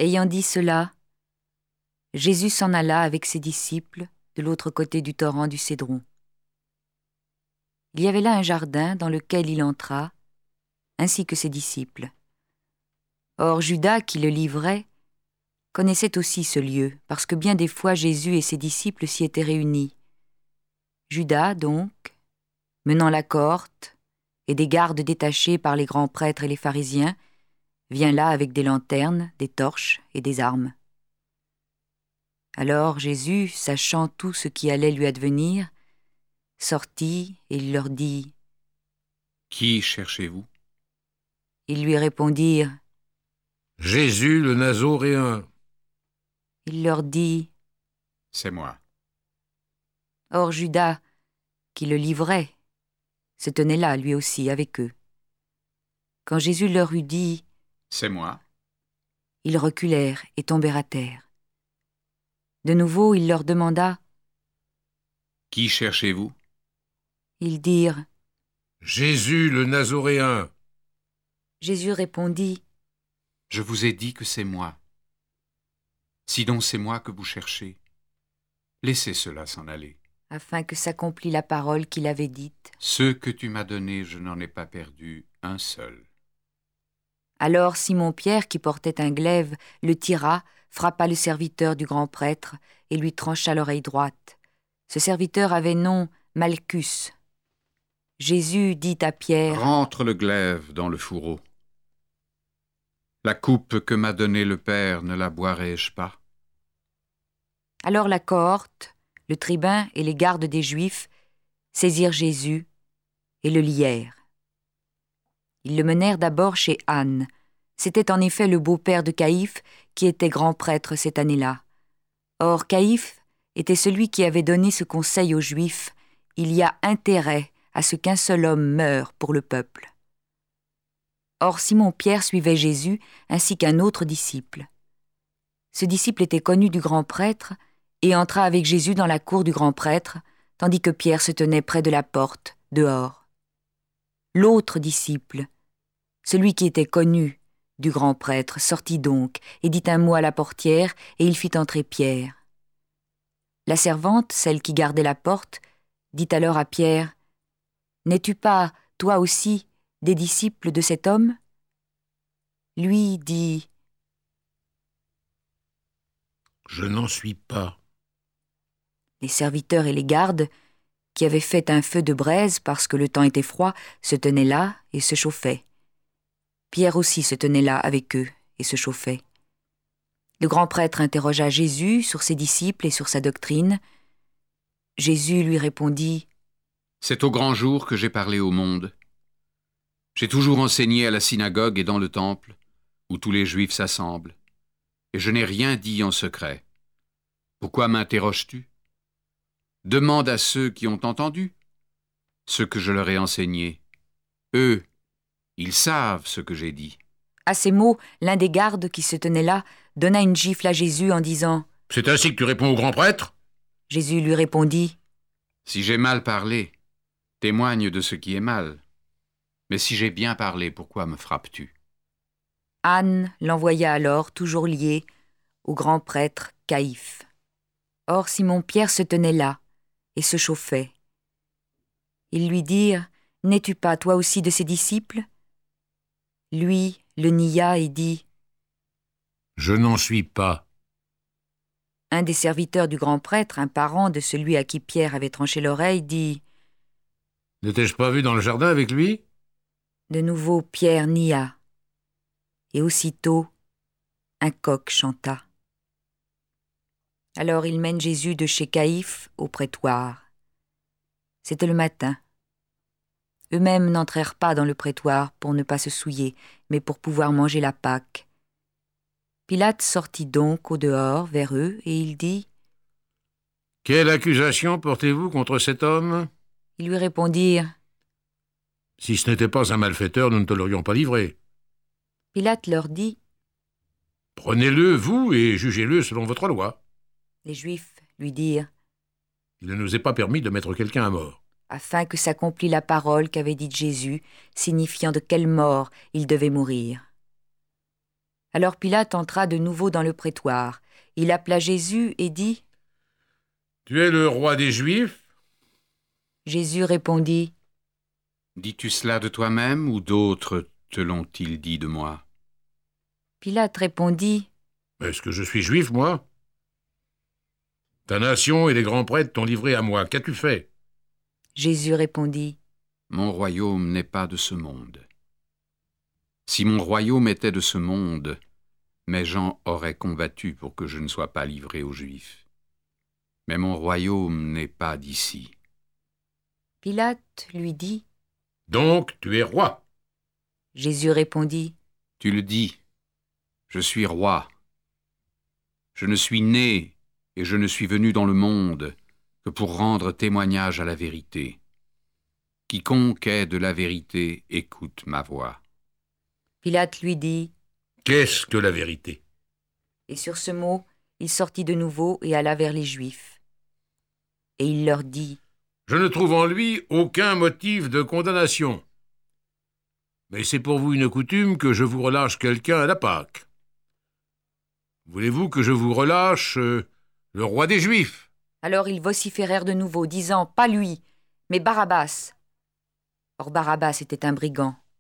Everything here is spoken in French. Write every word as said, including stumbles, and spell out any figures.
Ayant dit cela, Jésus s'en alla avec ses disciples de l'autre côté du torrent du Cédron. Il y avait là un jardin dans lequel il entra, ainsi que ses disciples. Or Judas, qui le livrait, connaissait aussi ce lieu, parce que bien des fois Jésus et ses disciples s'y étaient réunis. Judas, donc, menant la cohorte et des gardes détachés par les grands prêtres et les pharisiens, vient là avec des lanternes, des torches et des armes. Alors Jésus, sachant tout ce qui allait lui advenir, sortit et il leur dit : « Qui cherchez-vous » Ils lui répondirent : « Jésus le Nazoréen. » Il leur dit : « C'est moi. » Or Judas, qui le livrait, se tenait là lui aussi avec eux. Quand Jésus leur eut dit : « C'est moi », ils reculèrent et tombèrent à terre. De nouveau, il leur demanda : « Qui cherchez-vous » Ils dirent : « Jésus le Nazoréen. » Jésus répondit : « Je vous ai dit que c'est moi. Si donc c'est moi que vous cherchez, laissez cela s'en aller. » Afin que s'accomplît la parole qu'il avait dite : « Ceux que tu m'as donnés, je n'en ai pas perdu un seul. » Alors Simon-Pierre, qui portait un glaive, le tira, frappa le serviteur du grand prêtre et lui trancha l'oreille droite. Ce serviteur avait nom Malchus. Jésus dit à Pierre : « Rentre le glaive dans le fourreau. La coupe que m'a donnée le Père, ne la boirai-je pas ?» Alors la cohorte, le tribun et les gardes des Juifs saisirent Jésus et le lièrent. Ils le menèrent d'abord chez Anne. C'était en effet le beau-père de Caïphe qui était grand prêtre cette année-là. Or Caïphe était celui qui avait donné ce conseil aux Juifs : il y a intérêt à ce qu'un seul homme meure pour le peuple. Or Simon-Pierre suivait Jésus ainsi qu'un autre disciple. Ce disciple était connu du grand prêtre et entra avec Jésus dans la cour du grand prêtre, tandis que Pierre se tenait près de la porte, dehors. L'autre disciple, celui qui était connu du grand prêtre, sortit donc et dit un mot à la portière, et il fit entrer Pierre. La servante, celle qui gardait la porte, dit alors à Pierre : « N'es-tu pas, toi aussi, des disciples de cet homme ?» Lui dit : « Je n'en suis pas. » Les serviteurs et les gardes, qui avaient fait un feu de braise parce que le temps était froid, se tenaient là et se chauffaient. Pierre aussi se tenait là avec eux et se chauffait. Le grand prêtre interrogea Jésus sur ses disciples et sur sa doctrine. Jésus lui répondit : « C'est au grand jour que j'ai parlé au monde. J'ai toujours enseigné à la synagogue et dans le temple, où tous les Juifs s'assemblent, et je n'ai rien dit en secret. Pourquoi m'interroges-tu ? Demande à ceux qui ont entendu ce que je leur ai enseigné. Eux, ils savent ce que j'ai dit. » À ces mots, l'un des gardes qui se tenait là donna une gifle à Jésus en disant : « C'est ainsi que tu réponds au grand prêtre ? » Jésus lui répondit : « Si j'ai mal parlé, témoigne de ce qui est mal. Mais si j'ai bien parlé, pourquoi me frappes-tu » Anne l'envoya alors, toujours lié, au grand prêtre Caïphe. Or Simon-Pierre se tenait là et se chauffait. Ils lui dirent : « N'es-tu pas toi aussi de ses disciples ?» Lui le nia et dit : « Je n'en suis pas. » Un des serviteurs du grand prêtre, un parent de celui à qui Pierre avait tranché l'oreille, dit : « N'étais-je pas vu dans le jardin avec lui ?» De nouveau Pierre nia. Et aussitôt, un coq chanta. Alors il mène Jésus de chez Caïphe au prétoire. C'était le matin. Eux-mêmes n'entrèrent pas dans le prétoire pour ne pas se souiller, mais pour pouvoir manger la Pâque. Pilate sortit donc au dehors vers eux, et il dit : « Quelle accusation portez-vous contre cet homme ?» Ils lui répondirent : « Si ce n'était pas un malfaiteur, nous ne te l'aurions pas livré. » Pilate leur dit : « Prenez-le, vous, et jugez-le selon votre loi. » Les Juifs lui dirent : « Il ne nous est pas permis de mettre quelqu'un à mort. » Afin que s'accomplît la parole qu'avait dite Jésus, signifiant de quelle mort il devait mourir. Alors Pilate entra de nouveau dans le prétoire. Il appela Jésus et dit : « Tu es le roi des Juifs ?» Jésus répondit : « Dis-tu cela de toi-même ou d'autres te l'ont-ils dit de moi ?» Pilate répondit : « Est-ce que je suis juif, moi ? Ta nation et les grands prêtres t'ont livré à moi. Qu'as-tu fait ?» Jésus répondit : « Mon royaume n'est pas de ce monde. Si mon royaume était de ce monde, mes gens auraient combattu pour que je ne sois pas livré aux Juifs. Mais mon royaume n'est pas d'ici. » Pilate lui dit : « Donc tu es roi ?» Jésus répondit : « Tu le dis, je suis roi. Je ne suis né et je ne suis venu dans le monde que pour rendre témoignage à la vérité. Quiconque est de la vérité écoute ma voix. » Pilate lui dit : « Qu'est-ce que la vérité ?» Et sur ce mot, il sortit de nouveau et alla vers les Juifs. Et il leur dit : « Je ne trouve en lui aucun motif de condamnation. Mais c'est pour vous une coutume que je vous relâche quelqu'un à la Pâque. Voulez-vous que je vous relâche euh, le roi des Juifs ?» Alors ils vociférèrent de nouveau, disant : Pas lui, mais Barabbas. Or Barabbas était un brigand.